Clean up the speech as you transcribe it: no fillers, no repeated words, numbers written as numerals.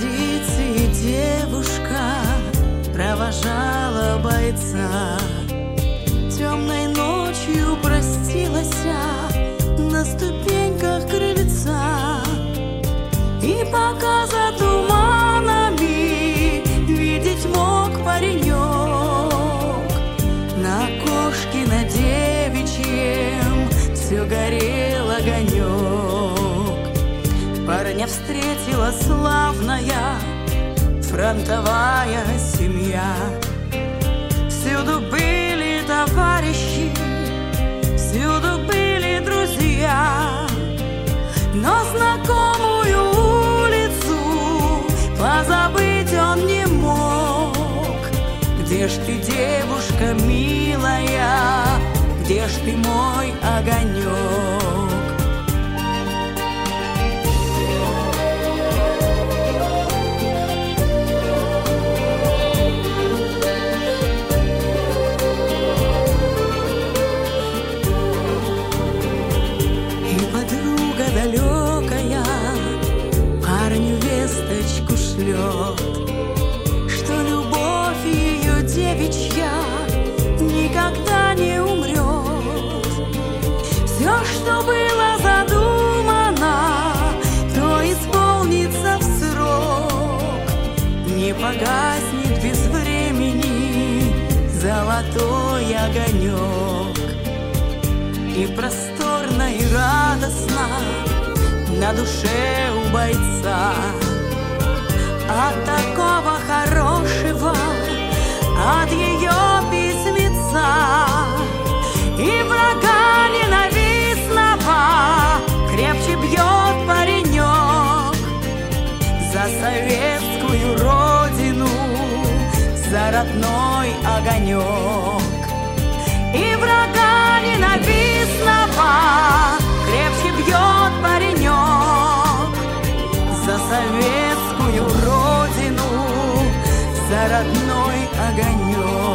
позиции девушка провожала бойца. Темной ночью простилась на ступеньках крыльца. И пока за туманами видеть мог паренек, на окошке на девичьем все горел огонек. Парня встретила славная фронтовая семья. Всюду были товарищи, всюду были друзья, но знакомую улицу позабыть он не мог. Где ж ты, девушка милая, где ж ты, мой огонек? Далекая парню весточку шлет, что любовь ее девичья никогда не умрет. Все, что было задумано, то исполнится в срок. Не погаснет без времени золотой огонек. И просторно, и радостно на душе у бойца от такого хорошего, от ее письмеца. И врага ненавистного крепче бьет паренек за советскую родину, за родной огонек. И врага ненавистного крепче бьет паренек за советскую родину, за родной огонек.